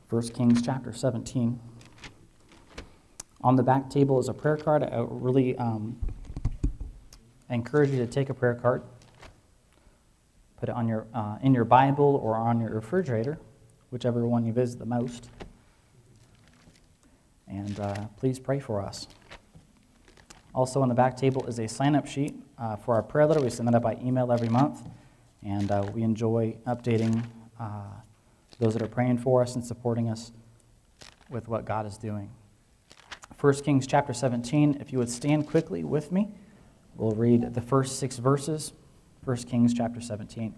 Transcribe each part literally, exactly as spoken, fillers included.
First Kings chapter seventeen. On the back table is a prayer card. I really um, encourage you to take a prayer card, put it on your uh, in your Bible or on your refrigerator, whichever one you visit the most. And uh, please pray for us. Also on the back table is a sign-up sheet uh, for our prayer letter. We send that out by email every month, and uh, we enjoy updating uh, those that are praying for us and supporting us with what God is doing. First Kings chapter seventeen, if you would stand quickly with me, we'll read the first six verses. First Kings chapter seventeen.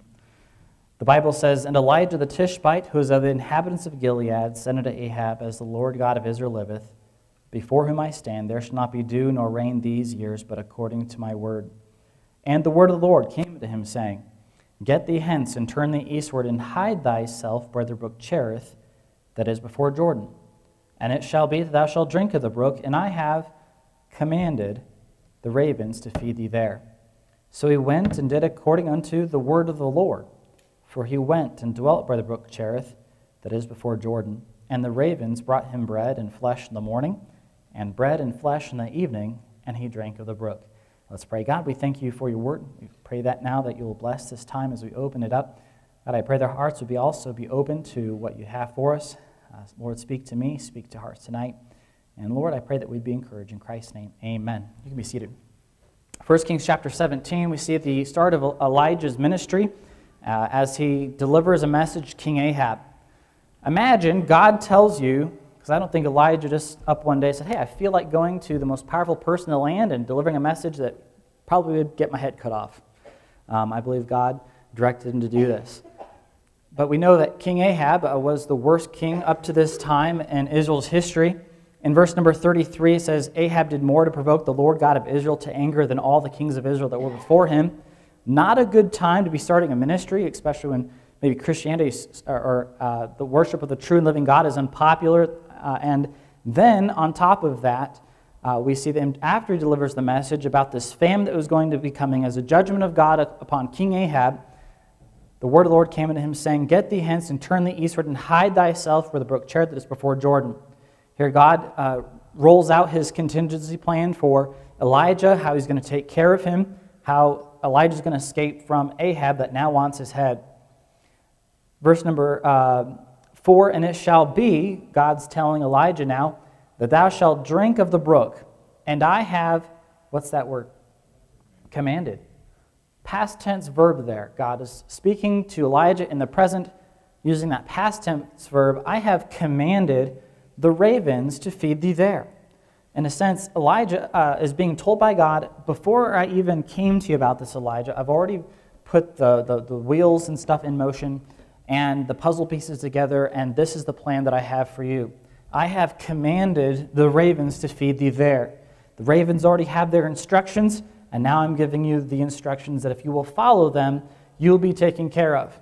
The Bible says, "And Elijah the Tishbite, who is of the inhabitants of Gilead, said unto Ahab, As the Lord God of Israel liveth, before whom I stand, there shall not be dew nor rain these years, but according to my word. And the word of the Lord came to him, saying, Get thee hence, and turn thee eastward, and hide thyself by the brook Cherith, that is before Jordan. And it shall be that thou shalt drink of the brook, and I have commanded the ravens to feed thee there. So he went and did according unto the word of the Lord. For he went and dwelt by the brook Cherith, that is before Jordan. And the ravens brought him bread and flesh in the morning, and bread and flesh in the evening, and he drank of the brook." Let's pray. God, we thank you for your word. We pray that now that you will bless this time as we open it up. God, I pray their hearts would be also be open to what you have for us. Uh, Lord, speak to me, speak to hearts tonight. And Lord, I pray that we'd be encouraged. In Christ's name, amen. You can be seated. First Kings chapter seventeen, we see at the start of Elijah's ministry uh, as he delivers a message to King Ahab. Imagine God tells you, because I don't think Elijah just up one day said, hey, I feel like going to the most powerful person in the land and delivering a message that probably would get my head cut off. Um, I believe God directed him to do this. But we know that King Ahab uh, was the worst king up to this time in Israel's history. In verse number thirty-three, it says, Ahab did more to provoke the Lord God of Israel to anger than all the kings of Israel that were before him. Not a good time to be starting a ministry, especially when maybe Christianity or, or uh, the worship of the true and living God is unpopular. Uh, and then, on top of that, uh, we see that after he delivers the message about this famine that was going to be coming as a judgment of God upon King Ahab, the word of the Lord came unto him, saying, Get thee hence, and turn thee eastward, and hide thyself where the brook Cherith that is before Jordan. Here God uh, rolls out his contingency plan for Elijah, how he's going to take care of him, how Elijah's going to escape from Ahab that now wants his head. Verse number uh, four, and it shall be, God's telling Elijah now, that thou shalt drink of the brook, and I have, what's that word? Commanded. Past tense verb there. God is speaking to Elijah in the present, using that past tense verb, I have commanded the ravens to feed thee there. In a sense, Elijah uh, is being told by God, before I even came to you about this, Elijah, I've already put the, the, the wheels and stuff in motion, and the puzzle pieces together, and this is the plan that I have for you. I have commanded the ravens to feed thee there. The ravens already have their instructions, and now I'm giving you the instructions that if you will follow them, you'll be taken care of.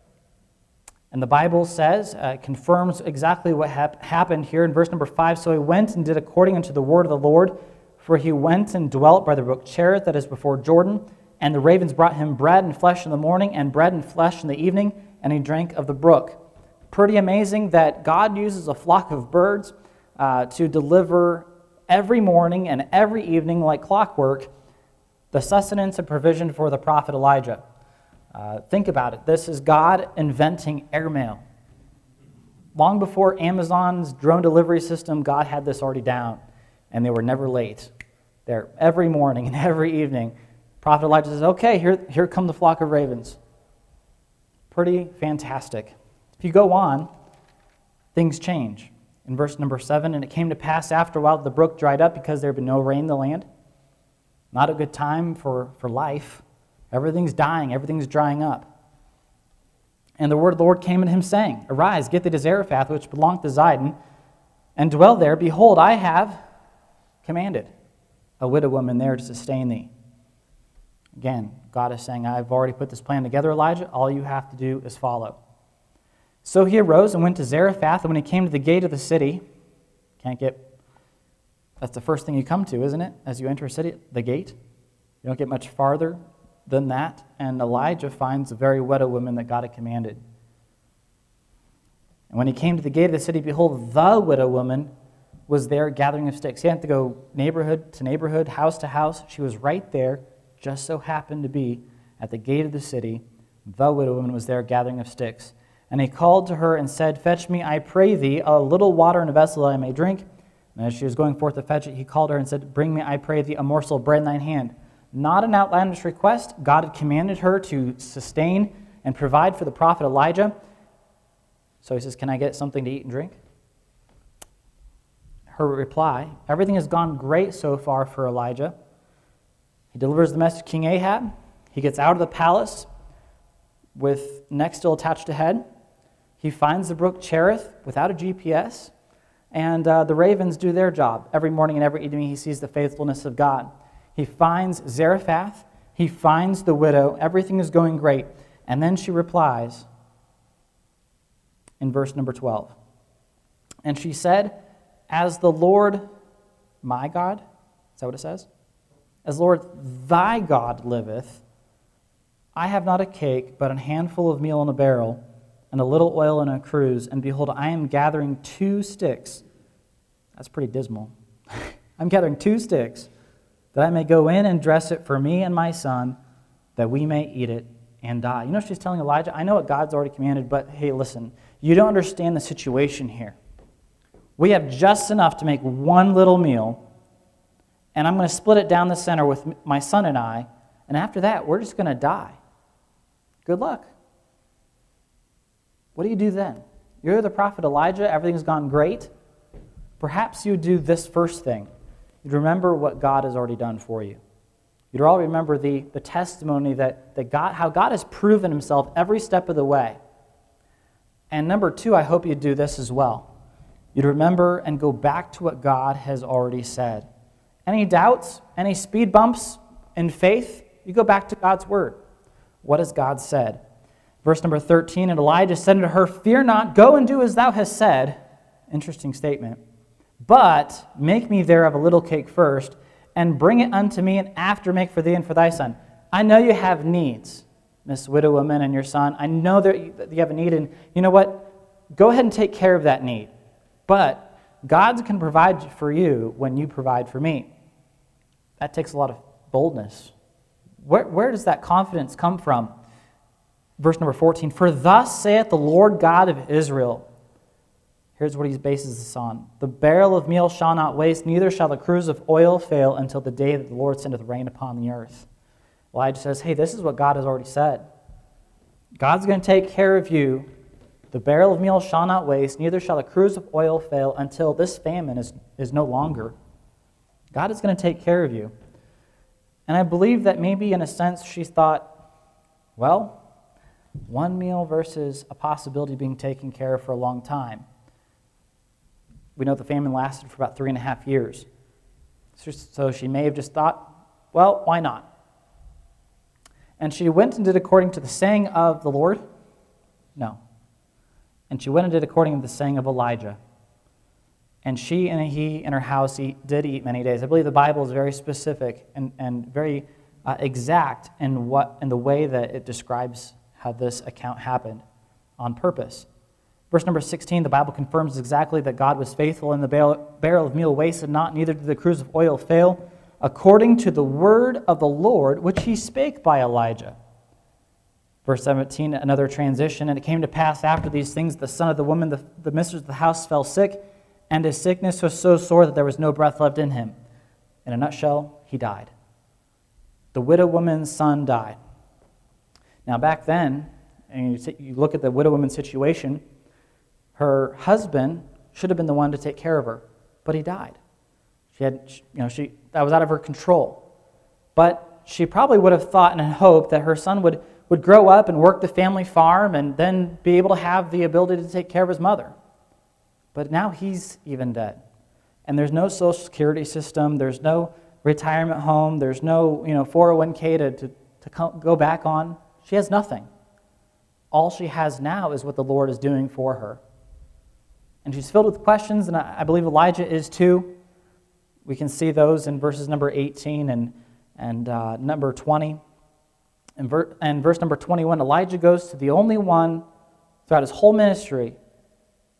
And the Bible says, uh, confirms exactly what hap- happened here in verse number five. So he went and did according unto the word of the Lord, for he went and dwelt by the brook Cherith that is before Jordan, and the ravens brought him bread and flesh in the morning, and bread and flesh in the evening, and he drank of the brook. Pretty amazing that God uses a flock of birds uh, to deliver every morning and every evening, like clockwork, the sustenance and provision for the prophet Elijah. Uh, think about it. This is God inventing airmail. Long before Amazon's drone delivery system, God had this already down, and they were never late. There, every morning and every evening, Prophet Elijah says, okay, here, here come the flock of ravens. Pretty fantastic. If you go on, things change. In verse number seven, and it came to pass after a while that the brook dried up because there had been no rain in the land. Not a good time for, for life. Everything's dying, everything's drying up. And the word of the Lord came unto him, saying, Arise, get thee to Zarephath, which belongeth to Zidon, and dwell there. Behold, I have commanded a widow woman there to sustain thee. Again, God is saying, I've already put this plan together, Elijah. All you have to do is follow. So he arose and went to Zarephath, and when he came to the gate of the city, can't get, that's the first thing you come to, isn't it? As you enter a city, the gate. You don't get much farther than that, and Elijah finds the very widow woman that God had commanded. And when he came to the gate of the city, behold, the widow woman was there gathering of sticks. He didn't have to go neighborhood to neighborhood, house to house. She was right there, just so happened to be at the gate of the city. The widow woman was there gathering of sticks. And he called to her and said, Fetch me, I pray thee, a little water in a vessel that I may drink. And as she was going forth to fetch it, he called her and said, Bring me, I pray thee, a morsel of bread in thine hand. Not an outlandish request. God had commanded her to sustain and provide for the prophet Elijah. So he says, Can I get something to eat and drink? Her reply, everything has gone great so far for Elijah. He delivers the message to King Ahab. He gets out of the palace with neck still attached to head. He finds the brook Cherith without a G P S. And uh, the ravens do their job. Every morning and every evening he sees the faithfulness of God. He finds Zarephath. He finds the widow. Everything is going great. And then she replies in verse number twelve. And she said, As the Lord my God, is that what it says? As Lord thy God liveth, I have not a cake, but a handful of meal in a barrel, and a little oil in a cruse, and behold, I am gathering two sticks. That's pretty dismal. I'm gathering two sticks, that I may go in and dress it for me and my son, that we may eat it and die. You know, she's telling Elijah, I know what God's already commanded, but hey, listen, you don't understand the situation here. We have just enough to make one little meal, and I'm going to split it down the center with my son and I, and after that, we're just going to die. Good luck. What do you do then? You're the prophet Elijah, everything's gone great. Perhaps you do this first thing. You'd remember what God has already done for you. You'd all remember the, the testimony that, that God, how God has proven himself every step of the way. And number two, I hope you'd do this as well. You'd remember and go back to what God has already said. Any doubts, any speed bumps in faith, you go back to God's word. What has God said? Verse number thirteen, and Elijah said unto her, Fear not, go and do as thou hast said. Interesting statement. But make me thereof a little cake first, and bring it unto me, and after make for thee and for thy son. I know you have needs, Miss widow woman and your son. I know that you have a need, and you know what? Go ahead and take care of that need. But God can provide for you when you provide for me. That takes a lot of boldness. Where, where does that confidence come from? Verse number fourteen, For thus saith the Lord God of Israel. Here's what he bases this on. The barrel of meal shall not waste, neither shall the cruse of oil fail until the day that the Lord sendeth rain upon the earth. Elijah says, hey, this is what God has already said. God's going to take care of you. The barrel of meal shall not waste, neither shall the cruse of oil fail until this famine is, is no longer. God is going to take care of you. And I believe that maybe in a sense she thought, well, one meal versus a possibility of being taken care of for a long time. We know the famine lasted for about three and a half years. So she may have just thought, well, why not? And she went and did according to the saying of the Lord? No. And she went and did according to the saying of Elijah. And she and he and her house eat, did eat many days. I believe the Bible is very specific and, and very uh, exact in, what, in the way that it describes how this account happened on purpose. Verse number sixteen, the Bible confirms exactly that God was faithful, and the barrel, barrel of meal wasted not, neither did the cruse of oil fail, according to the word of the Lord, which he spake by Elijah. Verse seventeen, another transition, and it came to pass after these things, the son of the woman, the, the mistress of the house, fell sick, and his sickness was so sore that there was no breath left in him. In a nutshell, he died. The widow woman's son died. Now back then, and you, you look at the widow woman's situation, her husband should have been the one to take care of her, but he died. She had, you know, she that was out of her control. But she probably would have thought and hoped that her son would, would grow up and work the family farm and then be able to have the ability to take care of his mother. But now he's even dead. And there's no social security system, there's no retirement home, there's no, you know, four oh one k to, to, to go back on. She has nothing. All she has now is what the Lord is doing for her. And she's filled with questions, and I believe Elijah is too. We can see those in verses number eighteen and, and uh, number twenty. And, ver- and verse number twenty-one, Elijah goes to the only one throughout his whole ministry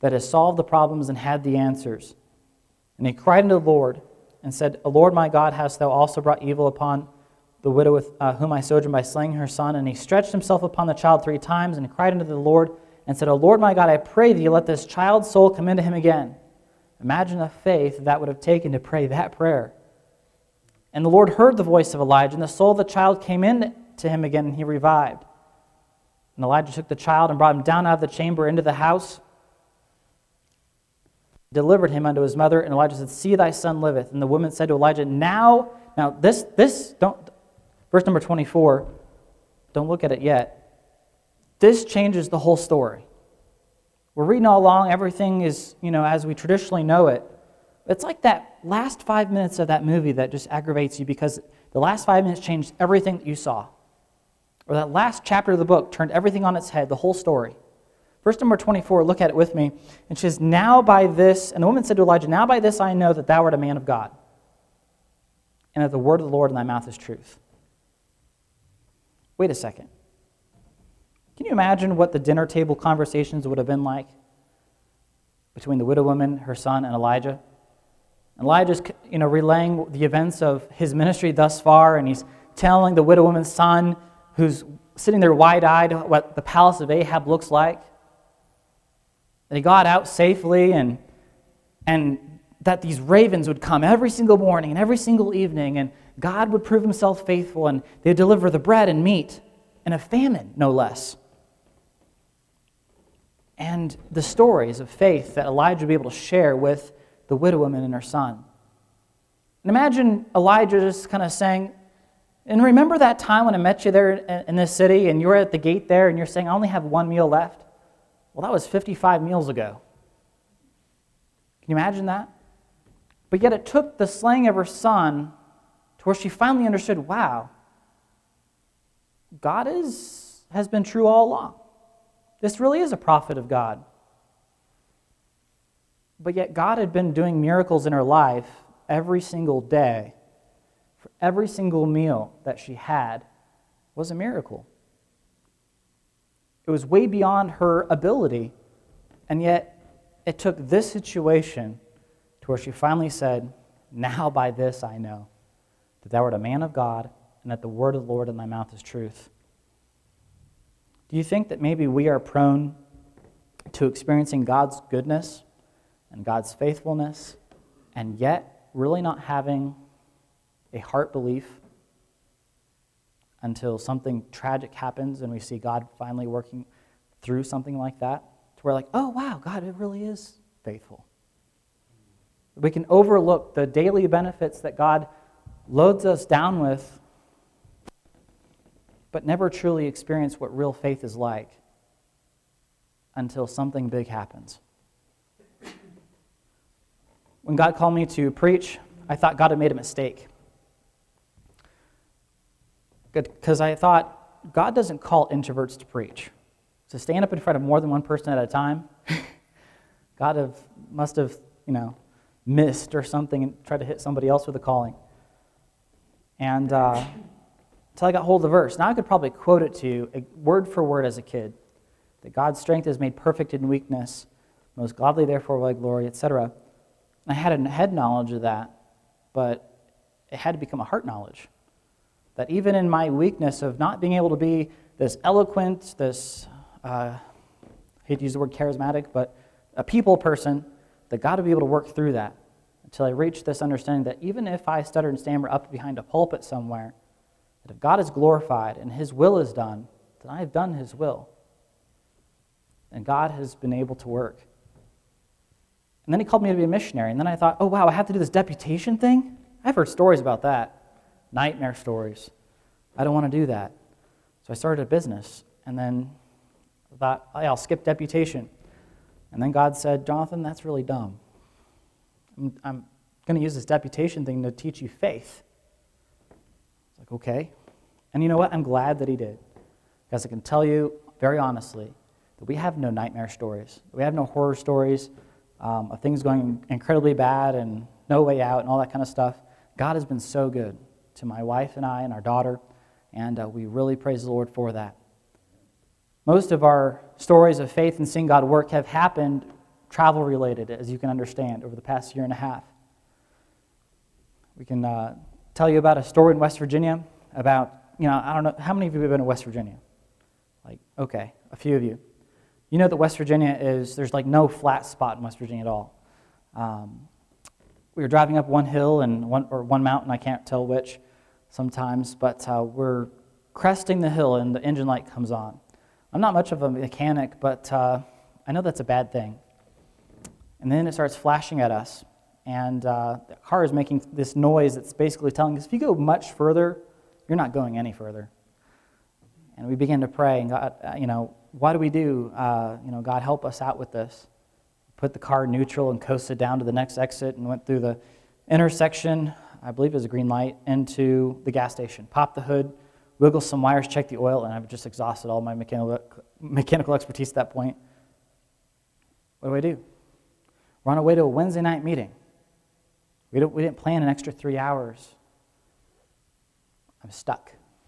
that has solved the problems and had the answers. And he cried unto the Lord and said, O Lord my God, hast thou also brought evil upon the widow with uh, whom I sojourned by slaying her son? And he stretched himself upon the child three times and cried unto the Lord and said, O Lord my God, I pray thee, let this child's soul come into him again. Imagine the faith that would have taken to pray that prayer. And the Lord heard the voice of Elijah, and the soul of the child came in to him again, and he revived. And Elijah took the child and brought him down out of the chamber into the house, delivered him unto his mother, and Elijah said, See, thy son liveth. And the woman said to Elijah, Now, now this, this, don't, verse number twenty-four, don't look at it yet. This changes the whole story. We're reading all along, everything is, you know, as we traditionally know it. It's like that last five minutes of that movie that just aggravates you because the last five minutes changed everything that you saw. Or that last chapter of the book turned everything on its head, the whole story. Verse number twenty-four, look at it with me. It says, Now by this, and the woman said to Elijah, Now by this I know that thou art a man of God, and that the word of the Lord in thy mouth is truth. Wait a second. Can you imagine what the dinner table conversations would have been like between the widow woman, her son, and Elijah? Elijah's, you know, relaying the events of his ministry thus far, and he's telling the widow woman's son, who's sitting there wide-eyed, what the palace of Ahab looks like. That he got out safely, and and that these ravens would come every single morning and every single evening, and God would prove himself faithful, and they'd deliver the bread and meat in a famine, no less. And the stories of faith that Elijah would be able to share with the widow woman and her son. And imagine Elijah just kind of saying, and remember that time when I met you there in this city and you were at the gate there and you're saying, I only have one meal left? Well, that was fifty-five meals ago. Can you imagine that? But yet it took the slaying of her son to where she finally understood, wow, God is has been true all along. This really is a prophet of God. But yet God had been doing miracles in her life every single day. For every single meal that she had was a miracle. It was way beyond her ability, and yet it took this situation to where she finally said, Now by this I know that thou art a man of God, and that the word of the Lord in thy mouth is truth. Do you think that maybe we are prone to experiencing God's goodness and God's faithfulness, and yet really not having a heart belief until something tragic happens and we see God finally working through something like that? To where like, oh wow, God, it really is faithful. We can overlook the daily benefits that God loads us down with, but never truly experience what real faith is like until something big happens. When God called me to preach, I thought God had made a mistake. Because I thought, God doesn't call introverts to preach. To stand up in front of more than one person at a time, God have, must have, you know, missed or something and tried to hit somebody else with a calling. And uh, until I got hold of the verse. Now I could probably quote it to you word for word as a kid. That God's strength is made perfect in weakness, most godly therefore by glory, et cetera. I had a head knowledge of that, but it had to become a heart knowledge. That even in my weakness of not being able to be this eloquent, this, uh, I hate to use the word charismatic, but a people person, that God would be able to work through that until I reached this understanding that even if I stutter and stammer up behind a pulpit somewhere, that if God is glorified and His will is done, then I have done His will. And God has been able to work. And then He called me to be a missionary, and then I thought, oh wow, I have to do this deputation thing? I've heard stories about that. Nightmare stories. I don't want to do that. So I started a business, and then I thought, oh, yeah, I'll skip deputation. And then God said, Jonathan, that's really dumb. I'm, I'm going to use this deputation thing to teach you faith. It's like, okay. And you know what? I'm glad that He did. Because I can tell you very honestly that we have no nightmare stories. We have no horror stories um, of things going incredibly bad and no way out and all that kind of stuff. God has been so good to my wife and I and our daughter, and uh, we really praise the Lord for that. Most of our stories of faith and seeing God work have happened travel related, as you can understand, over the past year and a half. We can uh, tell you about a story in West Virginia about, you know, I don't know, how many of you have been to West Virginia? Like, okay, a few of you. You know that West Virginia is, there's like no flat spot in West Virginia at all. Um, we were driving up one hill and one, or one mountain, I can't tell which sometimes, but uh, we're cresting the hill and the engine light comes on. I'm not much of a mechanic, but uh, I know that's a bad thing. And then it starts flashing at us, and uh, the car is making this noise that's basically telling us, if you go much further, you're not going any further. And we begin to pray, and God, uh, you know, what do we do? Uh, you know, God, help us out with this. Put the car neutral and coasted down to the next exit and went through the intersection, I believe it was a green light, into the gas station. Popped the hood, wiggled some wires, checked the oil, and I've just exhausted all my mechanical, mechanical expertise at that point. What do I do? We're on our way to a Wednesday night meeting. We, don't, we didn't plan an extra three hours. I'm stuck.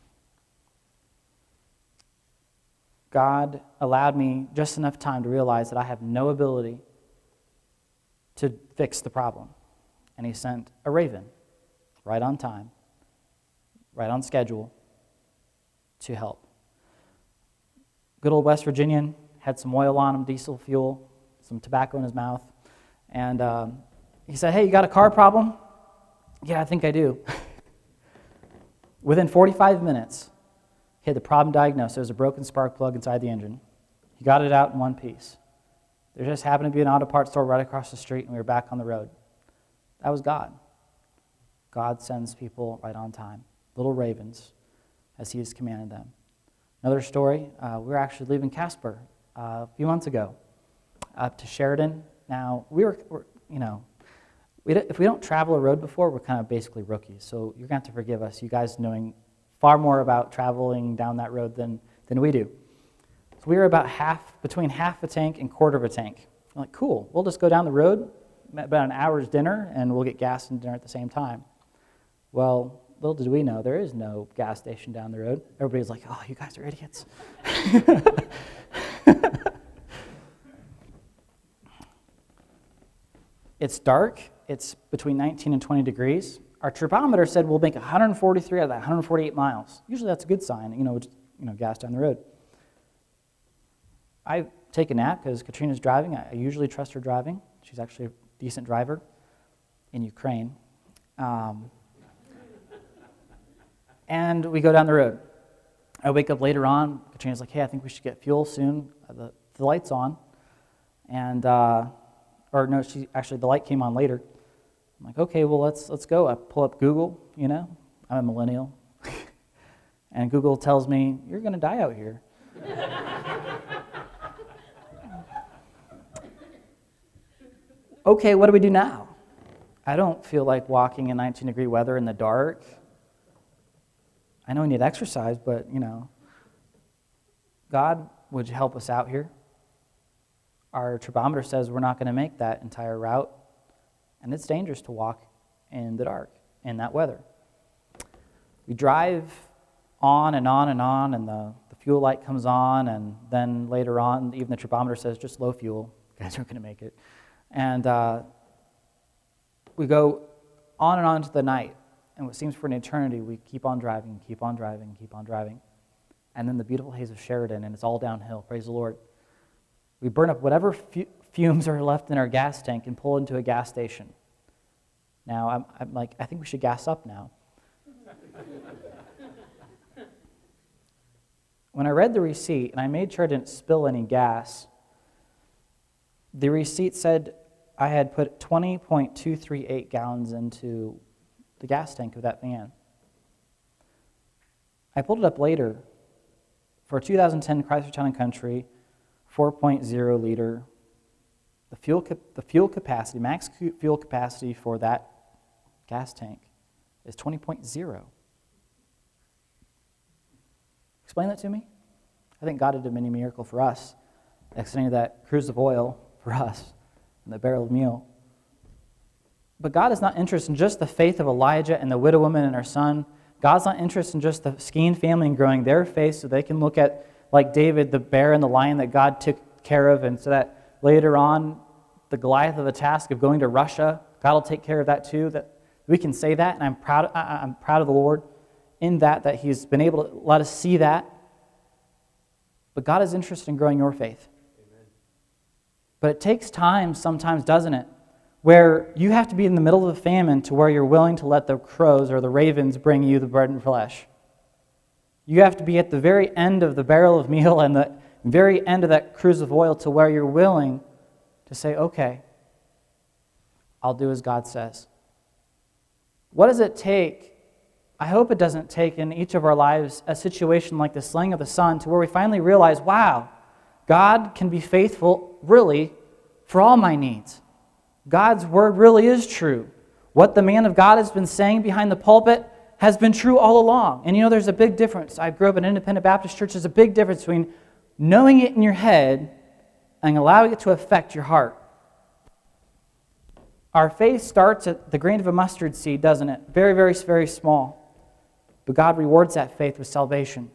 God allowed me just enough time to realize that I have no ability to fix the problem. And he sent a raven right on time, right on schedule, to help. Good old West Virginian had some oil on him, diesel fuel, some tobacco in his mouth. And um, he said, hey, you got a car problem? Yeah, I think I do. Within forty-five minutes, he had the problem diagnosed. There was a broken spark plug inside the engine. He got it out in one piece. There just happened to be an auto parts store right across the street, and we were back on the road. That was God. God sends people right on time, little ravens, as he has commanded them. Another story, uh, we were actually leaving Casper uh, a few months ago up to Sheridan. Now, we were, we're, you know, we if we don't travel a road before, we're kind of basically rookies. So you're going to have to forgive us, you guys knowing far more about traveling down that road than, than we do. So we were about half, between half a tank and quarter of a tank. I'm like, cool, we'll just go down the road, about an hour's dinner, and we'll get gas and dinner at the same time. Well, little did we know, there is no gas station down the road. Everybody's like, oh, you guys are idiots. It's dark. It's between nineteen and twenty degrees. Our tripometer said we'll make one hundred forty-three out of that, one hundred forty-eight miles. Usually that's a good sign, you know, just, you know, gas down the road. I take a nap because Katrina's driving. I usually trust her driving. She's actually a decent driver in Ukraine. Um, and we go down the road. I wake up later on. Katrina's like, hey, I think we should get fuel soon. The, the light's on. And, uh, or no, she actually, the light came on later. I'm like, okay, well, let's let's go. I pull up Google, you know. I'm a millennial. And Google tells me, you're going to die out here. Okay, what do we do now? I don't feel like walking in nineteen degree weather in the dark. I know we need exercise, but, you know, God, would you help us out here? Our tripometer says we're not going to make that entire route, and it's dangerous to walk in the dark in that weather. We drive on and on and on, and the, the fuel light comes on, and then later on, even the tripometer says just low fuel. You guys aren't going to make it. And uh, we go on and on to the night, and what seems for an eternity, we keep on driving, keep on driving, keep on driving. And then the beautiful haze of Sheridan, and it's all downhill, praise the Lord. We burn up whatever fu- fumes are left in our gas tank and pull into a gas station. Now, I'm, I'm like, I think we should gas up now. When I read the receipt, and I made sure I didn't spill any gas, the receipt said I had put twenty point two three eight gallons into the gas tank of that van. I pulled it up later. For a two thousand ten Chrysler Town and Country, four point oh liter, the fuel cap- the fuel capacity, max fuel capacity for that gas tank is twenty point oh. Explain that to me? I think God did a mini miracle for us, extending that cruise of oil for us and the barrel of meal. But God is not interested in just the faith of Elijah and the widow woman and her son. God's not interested in just the Skeen family and growing their faith so they can look at, like David, the bear and the lion that God took care of, and so that later on the Goliath of the task of going to Russia. God will take care of that too. That we can say that, and I'm proud. I, I'm proud of the Lord in that that He's been able to let us see that. But God is interested in growing your faith. Amen. But it takes time sometimes, doesn't it? Where you have to be in the middle of a famine to where you're willing to let the crows or the ravens bring you the bread and flesh. You have to be at the very end of the barrel of meal and the very end of that cruse of oil to where you're willing to say, okay, I'll do as God says. What does it take? I hope it doesn't take in each of our lives a situation like the slaying of the son to where we finally realize, wow, God can be faithful really for all my needs. God's word really is true. What the man of God has been saying behind the pulpit has been true all along. And you know, there's a big difference. I grew up in an independent Baptist church. There's a big difference between knowing it in your head and allowing it to affect your heart. Our faith starts at the grain of a mustard seed, doesn't it? Very, very, very small. But God rewards that faith with salvation.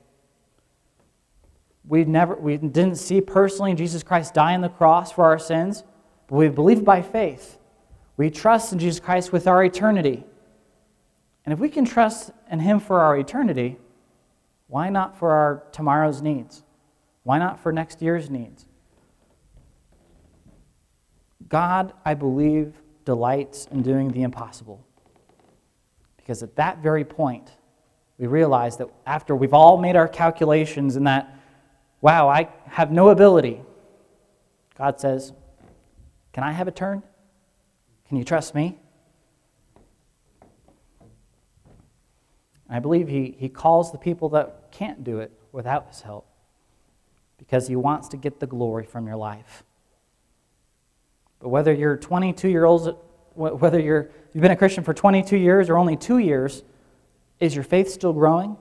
We never, we didn't see personally Jesus Christ die on the cross for our sins, but we believe by faith. We trust in Jesus Christ with our eternity. And if we can trust in Him for our eternity, why not for our tomorrow's needs? Why not for next year's needs? God, I believe, delights in doing the impossible. Because at that very point, we realize that after we've all made our calculations and that, wow, I have no ability, God says, can I have a turn? Can you trust me? And I believe he, he calls the people that can't do it without His help because He wants to get the glory from your life. But whether you're twenty-two years old, whether you're, you've been a Christian for twenty-two years or only two years, is your faith still growing?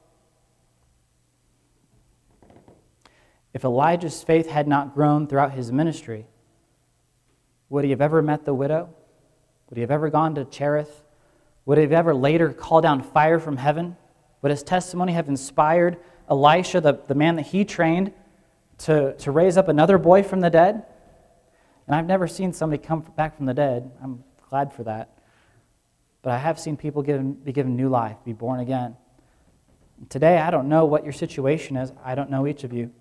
If Elijah's faith had not grown throughout his ministry, would he have ever met the widow? Would he have ever gone to Cherith? Would he have ever later called down fire from heaven? Would his testimony have inspired Elisha, the, the man that he trained, to, to raise up another boy from the dead? And I've never seen somebody come back from the dead. I'm glad for that. But I have seen people given, be given new life, be born again. And today, I don't know what your situation is. I don't know each of you.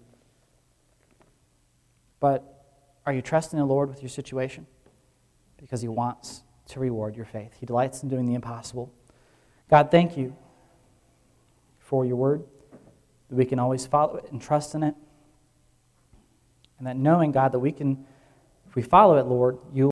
But are you trusting the Lord with your situation? Because He wants to reward your faith. He delights in doing the impossible. God, thank You for Your word, that we can always follow it and trust in it. And that knowing, God, that we can, if we follow it, Lord, You